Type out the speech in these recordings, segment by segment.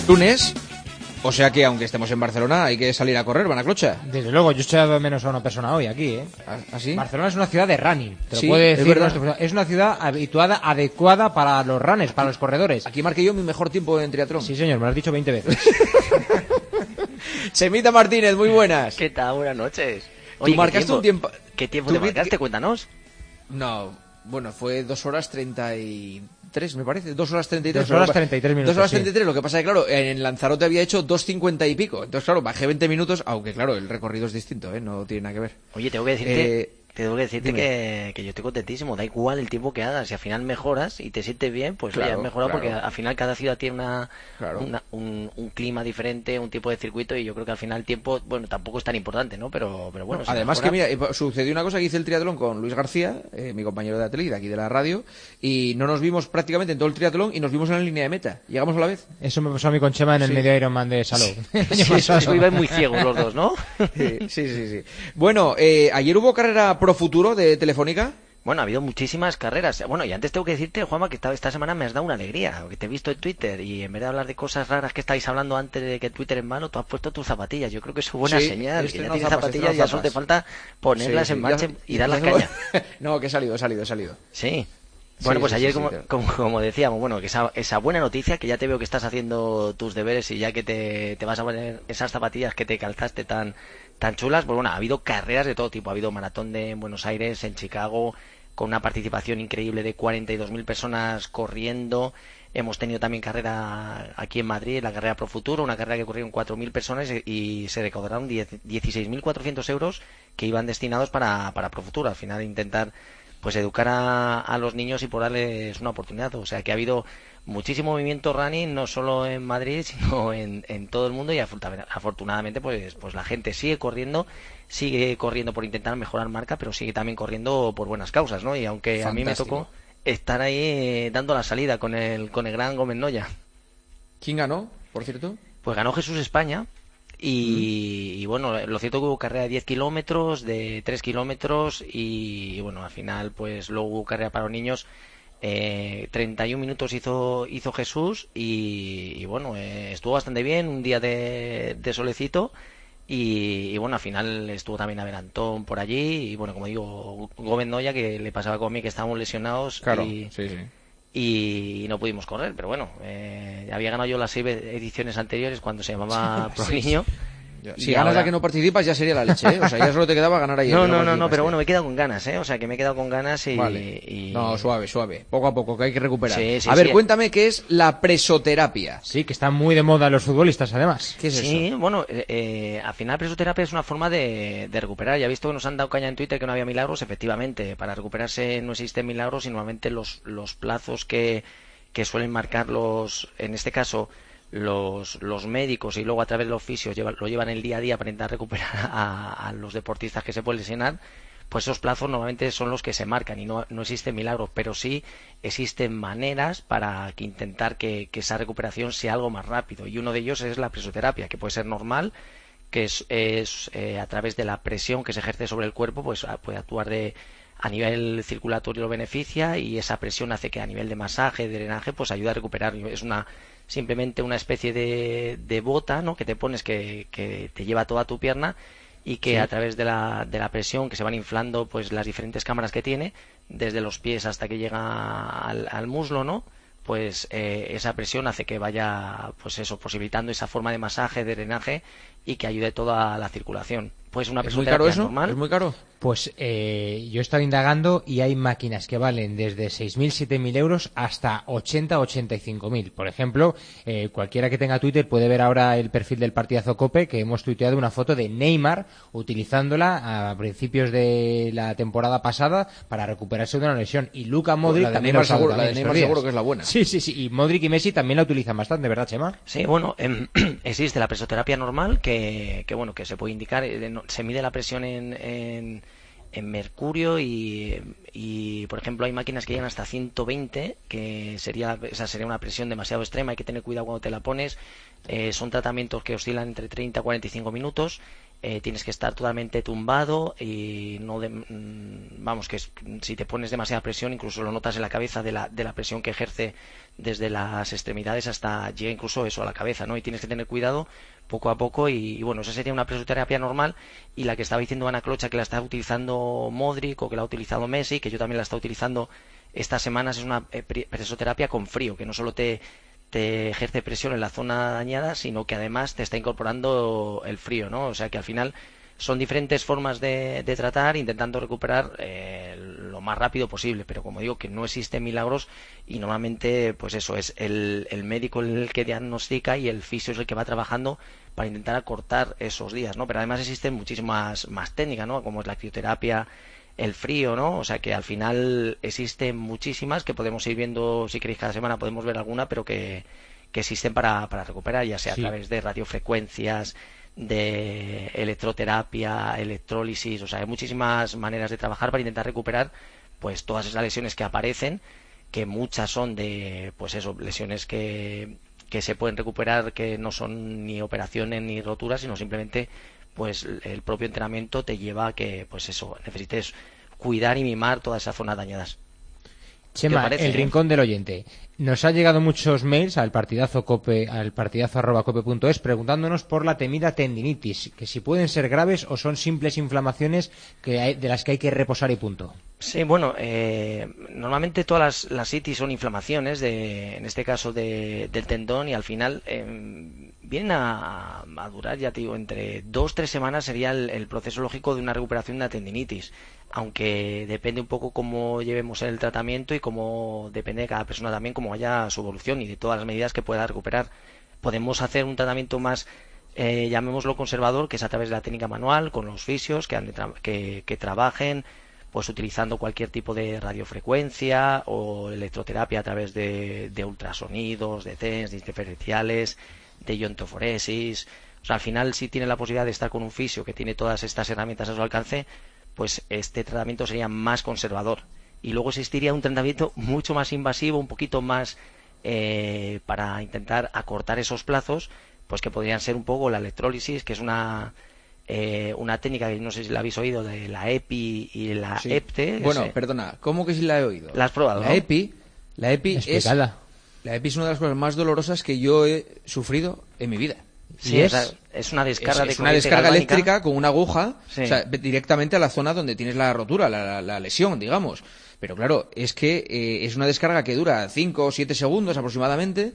lunes, o sea que aunque estemos en Barcelona hay que salir a correr, Banaclocha. Desde luego, yo he echado de menos a una persona hoy aquí, ¿eh? ¿Ah, sí? Barcelona es una ciudad de running, te lo Sí, puede es decir. verdad. Es una ciudad adecuada para los runners, para los corredores. Aquí marqué yo mi mejor tiempo en triatlón. Sí, señor, me lo has dicho 20 veces. Chemita Martínez, muy buenas. ¿Qué tal? Buenas noches. Tú marcaste un tiempo... ¿Qué tiempo te marcaste? Cuéntanos. No, bueno, fue 2 horas 33, me parece. 2 horas 33. 2 horas 33 minutos. 2 horas sí. 33, lo que pasa es que, claro, en Lanzarote había hecho 2:50 y pico. Entonces, claro, bajé 20 minutos, aunque, claro, el recorrido es distinto, ¿eh? No tiene nada que ver. Oye, tengo que decirte que yo estoy contentísimo. Da igual el tiempo que hagas. Si al final mejoras y te sientes bien, pues Claro, oye, has mejorado, claro. porque al final cada ciudad tiene Claro. un clima diferente, un tipo de circuito, y yo creo que al final el tiempo, bueno, tampoco es tan importante, ¿no? Pero bueno. si Además mejora... que, mira, sucedió una cosa, que hice el triatlón con Luis García, mi compañero de Atelier, de aquí de la radio, y no nos vimos prácticamente en todo el triatlón y nos vimos en la línea de meta. Llegamos a la vez. Eso me pasó a mí con Chema en el Sí. medio Ironman de Salou. Ibais muy ciegos los dos, ¿no? Sí. Bueno, ayer hubo carrera Pro Futuro de Telefónica. Bueno, ha habido muchísimas carreras. Bueno, y antes tengo que decirte, Juanma, que esta semana me has dado una alegría, porque te he visto en Twitter y en vez de hablar de cosas raras que estáis hablando antes de que Twitter en mano, tú has puesto tus zapatillas. Yo creo que es buena Sí, señal. este Que ya no tienes zapas, zapatillas y ya solo te falta ponerlas en marcha y dar las cañas. No, que he salido. Sí. Bueno, pues Sí, ayer, sí, como decíamos, bueno, que esa buena noticia, que ya te veo que estás haciendo tus deberes y ya que te vas a poner esas zapatillas que te calzaste tan chulas, pues bueno, ha habido carreras de todo tipo. Ha habido maratón en Buenos Aires, en Chicago, con una participación increíble de 42.000 personas corriendo. Hemos tenido también carrera aquí en Madrid, la carrera Pro Futuro, una carrera que corrieron 4.000 personas y se recaudaron 16.400 euros que iban destinados para Pro Futuro. Al final intentar pues educar a los niños y por darles una oportunidad. O sea que ha habido muchísimo movimiento running, no solo en Madrid, sino en todo el mundo, y afortunadamente pues la gente sigue corriendo por intentar mejorar marca, pero sigue también corriendo por buenas causas, ¿no? Y aunque Fantástico. a mí me tocó estar ahí dando la salida con el gran Gómez Noya. ¿Quién ganó, por cierto? Pues ganó Jesús España. Y bueno, lo cierto que hubo carrera de 10 kilómetros, de 3 kilómetros y bueno, al final pues luego hubo carrera para los niños. 31 minutos hizo Jesús y bueno, estuvo bastante bien, un día de solecito y bueno, al final estuvo también Abel Antón por allí y bueno, como digo, Gómez Noya, que le pasaba conmigo, que estábamos lesionados. Claro, y sí. no pudimos correr, pero bueno, había ganado yo las 6 ediciones anteriores cuando se llamaba Pro Niño. Si ganas ahora... la que no participas ya sería la leche, ¿eh? O sea, ya solo te quedaba ganar ahí. No, pero bueno, me he quedado con ganas, ¿eh? O sea, que me he quedado con ganas y... Vale. No, suave, poco a poco, que hay que recuperar. Sí, a ver, cuéntame qué es la presoterapia. Sí, que está muy de moda en los futbolistas, además. ¿Qué es eso? Sí, bueno, al final presoterapia es una forma de recuperar. Ya he visto que nos han dado caña en Twitter que no había milagros. Efectivamente, para recuperarse no existen milagros y normalmente los plazos que suelen marcar en este caso, los médicos y luego a través de los fisios lo llevan el día a día para intentar recuperar a los deportistas que se pueden lesionar, pues esos plazos normalmente son los que se marcan y no existen milagros, pero sí existen maneras para intentar que esa recuperación sea algo más rápido, y uno de ellos es la presoterapia, que puede ser normal, que es a través de la presión que se ejerce sobre el cuerpo, pues puede actuar a nivel circulatorio, lo beneficia, y esa presión hace que a nivel de masaje, de drenaje, pues ayuda a recuperar. Es simplemente una especie de bota, ¿no?, que te pones que te lleva toda tu pierna y que a través de la presión que se van inflando pues las diferentes cámaras que tiene, desde los pies hasta que llega al muslo, ¿no?, pues esa presión hace que vaya, pues eso, posibilitando esa forma de masaje, de drenaje, y que ayude toda la circulación. Pues una ¿Es muy caro eso? normal. ¿Es muy caro? Pues yo he estado indagando y hay máquinas que valen desde 6.000, 7.000 euros hasta 80, 85.000. Por ejemplo, cualquiera que tenga Twitter puede ver ahora el perfil del Partidazo Cope, que hemos tuiteado una foto de Neymar utilizándola a principios de la temporada pasada para recuperarse de una lesión. Y Luka Modric La de también Neymar, la seguro, seguro que es la buena. Sí. Y Modric y Messi también la utilizan bastante, ¿verdad, Chema? Sí, bueno, existe la presoterapia normal que se puede indicar, se mide la presión en mercurio y por ejemplo hay máquinas que llegan hasta 120, que esa sería una presión demasiado extrema, hay que tener cuidado cuando te la pones. Son tratamientos que oscilan entre 30 y 45 minutos. tienes que estar totalmente tumbado y no vamos, que si te pones demasiada presión incluso lo notas en la cabeza de la presión que ejerce desde las extremidades hasta llega incluso eso a la cabeza, ¿no? Y tienes que tener cuidado poco a poco y bueno, esa sería una presoterapia normal. Y la que estaba diciendo Ana Clocha, que la está utilizando Modric o que la ha utilizado Messi, que yo también la he estado utilizando estas semanas, es una presoterapia con frío, que no solo te ejerce presión en la zona dañada, sino que además te está incorporando el frío, ¿no? O sea que al final son diferentes formas de tratar, intentando recuperar lo más rápido posible, pero como digo, que no existen milagros y normalmente, pues eso, es el médico el que diagnostica y el fisio es el que va trabajando para intentar acortar esos días, ¿no? Pero además existen muchísimas más técnicas, ¿no? Como es la crioterapia, el frío, ¿no? O sea que al final existen muchísimas que podemos ir viendo, si queréis cada semana podemos ver alguna, pero que existen para recuperar, ya sea a través de radiofrecuencias, de electroterapia, electrólisis, o sea, hay muchísimas maneras de trabajar para intentar recuperar pues todas esas lesiones que aparecen, que muchas son de, pues eso, lesiones que se pueden recuperar, que no son ni operaciones ni roturas, sino simplemente pues el propio entrenamiento te lleva a que, pues eso, necesites cuidar y mimar todas esas zonas dañadas. Chema, el rincón del oyente. Nos han llegado muchos mails al partidazo@cope.es preguntándonos por la temida tendinitis, que si pueden ser graves o son simples inflamaciones de las que hay que reposar y punto. Sí, bueno, normalmente todas las itis son inflamaciones, en este caso del tendón, y al final vienen a durar, ya te digo, entre 2-3 semanas sería el proceso lógico de una recuperación de una tendinitis, aunque depende un poco cómo llevemos el tratamiento y cómo depende de cada persona también, cómo vaya su evolución y de todas las medidas que pueda recuperar. Podemos hacer un tratamiento más, llamémoslo conservador, que es a través de la técnica manual, con los fisios que trabajen, pues utilizando cualquier tipo de radiofrecuencia o electroterapia a través de ultrasonidos, de TENS, de interferenciales, de iontoforesis. O sea, al final, si tiene la posibilidad de estar con un fisio que tiene todas estas herramientas a su alcance, pues este tratamiento sería más conservador. Y luego existiría un tratamiento mucho más invasivo, un poquito más para intentar acortar esos plazos, pues que podrían ser un poco la electrólisis, que es una técnica que no sé si la habéis oído, de la EPI y la EPTE. Bueno, perdona, ¿cómo que si la he oído? ¿La has probado? La ¿no? EPI es una de las cosas más dolorosas que yo he sufrido en mi vida. Sí, es una descarga es una descarga eléctrica con una aguja, sí, o sea, directamente a la zona donde tienes la rotura, la lesión, digamos. Pero claro, es que es una descarga que dura 5 o 7 segundos aproximadamente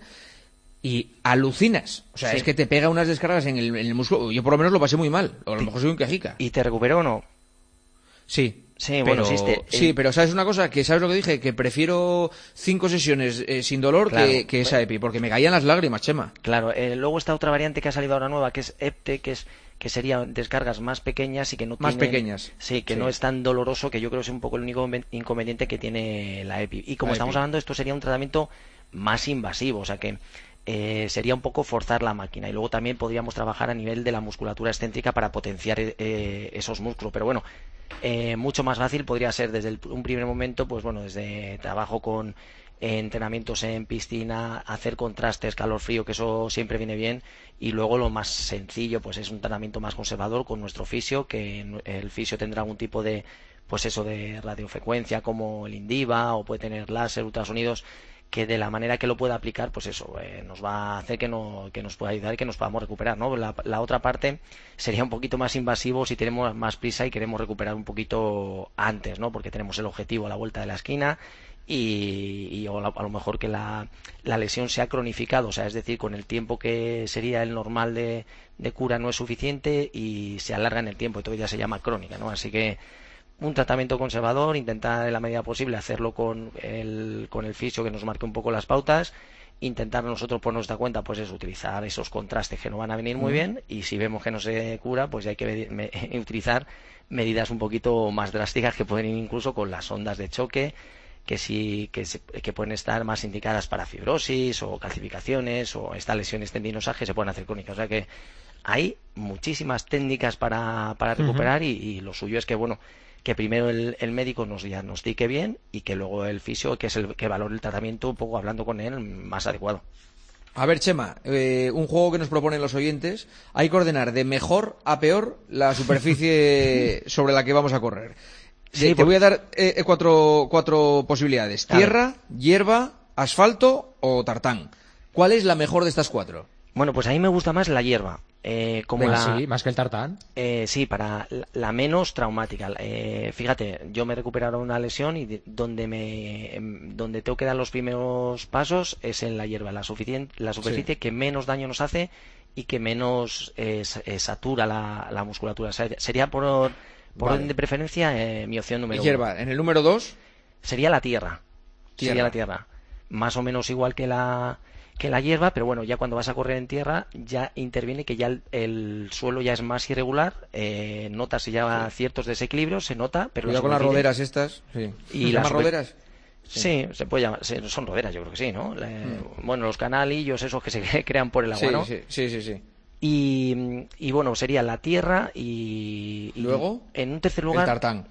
y alucinas. O sea, sí, es que te pega unas descargas en el músculo. Yo por lo menos lo pasé muy mal, o a lo mejor soy un quejica. ¿Y te recuperó o no? Sí. Sí, pero, bueno, existe. Sí, pero ¿sabes una cosa? Que ¿sabes lo que dije? Que prefiero 5 sesiones sin dolor, claro, que esa EPI, porque me caían las lágrimas, Chema. Claro, luego está otra variante que ha salido ahora nueva, que es EPTE, que serían descargas más pequeñas y que no más tienen, pequeñas. Sí, que no es tan doloroso, que yo creo que es un poco el único inconveniente que tiene la EPI. Y como estamos hablando, esto sería un tratamiento más invasivo, o sea que sería un poco forzar la máquina. Y luego también podríamos trabajar a nivel de la musculatura excéntrica para potenciar esos músculos. Pero bueno, mucho más fácil podría ser desde un primer momento, pues bueno, desde trabajo con entrenamientos en piscina, hacer contrastes calor-frío, que eso siempre viene bien, y luego lo más sencillo pues es un tratamiento más conservador con nuestro fisio, que el fisio tendrá algún tipo de, pues eso, de radiofrecuencia como el Indiva, o puede tener láser, ultrasonidos, que de la manera que lo pueda aplicar, pues eso, nos va a hacer que nos pueda ayudar y que nos podamos recuperar, ¿no? La otra parte sería un poquito más invasivo si tenemos más prisa y queremos recuperar un poquito antes, ¿no? Porque tenemos el objetivo a la vuelta de la esquina y a lo mejor que la lesión se ha cronificado, o sea, es decir, con el tiempo que sería el normal de cura no es suficiente y se alarga en el tiempo, y todo ya se llama crónica, ¿no? Así que un tratamiento conservador, intentar en la medida posible hacerlo con el fisio que nos marque un poco las pautas, intentar nosotros por nuestra cuenta pues es utilizar esos contrastes que nos van a venir muy bien, y si vemos que no se cura pues hay que utilizar medidas un poquito más drásticas, que pueden ir incluso con las ondas de choque, que pueden estar más indicadas para fibrosis o calcificaciones o estas lesiones tendinosas que se pueden hacer crónicas. O sea que hay muchísimas técnicas para recuperar, y lo suyo es que bueno, que primero el médico nos diagnostique bien y que luego el fisio, que es el que valore el tratamiento, un poco hablando con él, más adecuado. A ver, Chema, un juego que nos proponen los oyentes. Hay que ordenar de mejor a peor la superficie sobre la que vamos a correr. Sí, te voy a dar cuatro posibilidades. Claro. Tierra, hierba, asfalto o tartán. ¿Cuál es la mejor de estas 4? Bueno, pues a mí me gusta más la hierba. Sí, más que el tartán. Sí, para la menos traumática. Fíjate, yo me he recuperado una lesión y donde tengo que dar los primeros pasos es en la hierba, la superficie que menos daño nos hace y que menos satura la musculatura. O sea, sería por orden de preferencia mi opción número 1. Hierba, en el número 2 sería la tierra. Sería la tierra. Más o menos igual que la hierba, pero bueno, ya cuando vas a correr en tierra ya interviene que ya el suelo ya es más irregular, notas ya ciertos desequilibrios, se nota, pero cuidado con las roderas estas, sí. ¿Y las roderas? Sí, se puede llamar, son roderas, yo creo que sí, ¿no? Bueno, los canalillos esos que se crean por el agua, ¿no? Sí. Y bueno, sería la tierra y luego en un tercer lugar el tartán.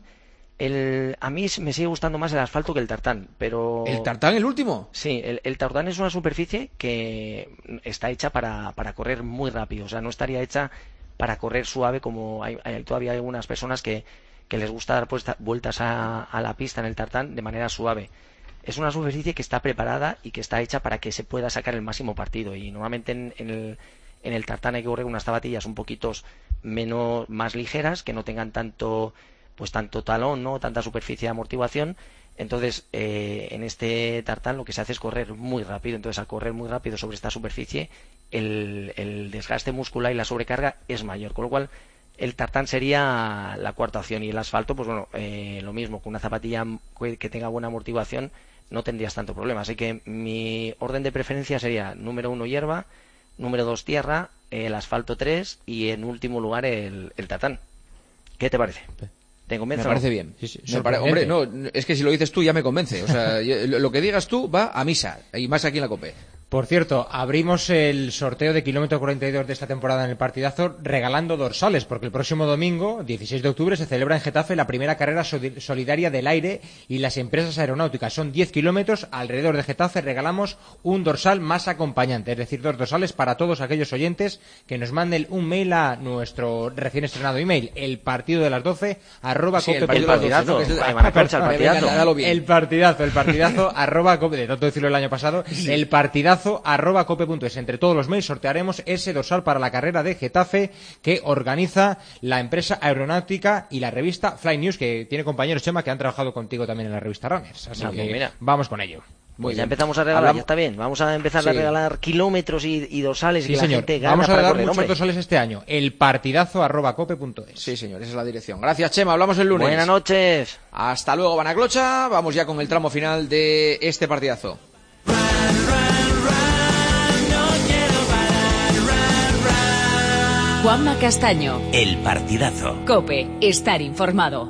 A mí me sigue gustando más el asfalto que el tartán, pero... ¿El tartán el último? Sí, el tartán es una superficie que está hecha para correr muy rápido, o sea, no estaría hecha para correr suave como todavía hay algunas personas que les gusta dar vueltas a la pista en el tartán de manera suave. Es una superficie que está preparada y que está hecha para que se pueda sacar el máximo partido, y normalmente en el tartán hay que correr unas zapatillas un poquito más ligeras, que no tengan tanto talón, no tanta superficie de amortiguación. Entonces en este tartán lo que se hace es correr muy rápido. Entonces, al correr muy rápido sobre esta superficie, el desgaste muscular y la sobrecarga es mayor, con lo cual el tartán sería la cuarta opción. Y el asfalto, pues bueno, lo mismo, con una zapatilla que tenga buena amortiguación no tendrías tanto problema. Así que mi orden de preferencia sería número 1 hierba, número 2 tierra, el asfalto 3 y en último lugar el tartán. ¿Qué te parece? ¿Te convence? Me parece bien. Sí, Hombre, no, es que si lo dices tú ya me convence. O sea, lo que digas tú va a misa, y más aquí en la COPE. Por cierto, abrimos el sorteo de kilómetro 42 de esta temporada en el partidazo regalando dorsales, porque el próximo domingo, 16 de octubre, se celebra en Getafe la primera carrera solidaria del aire y las empresas aeronáuticas. Son 10 kilómetros alrededor de Getafe. Regalamos un dorsal más acompañante, es decir, 2 dorsales para todos aquellos oyentes que nos manden un mail a nuestro recién estrenado email, elpartidodelas12 Sí, el partidazo. el partidazo arroba cope, de tanto decirlo el año pasado, el partidazo arroba cope.es. Entre todos los mails sortearemos ese dorsal para la carrera de Getafe que organiza la empresa aeronáutica y la revista Fly News, que tiene compañeros, Chema, que han trabajado contigo también en la revista Runners. Así que mira, vamos con ello. Pues ya empezamos a regalar, ya está bien. Vamos a empezar a regalar kilómetros y dorsales, sí, y que señor, la gente gana vamos a para dar correr, muchos dorsales este año. El partidazo arroba cope.es. Sí, señor, esa es la dirección. Gracias, Chema. Hablamos el lunes. Buenas noches. Hasta luego, Banaclocha. Vamos ya con el tramo final de este partidazo. Juanma Castaño. El partidazo. COPE. Estar informado.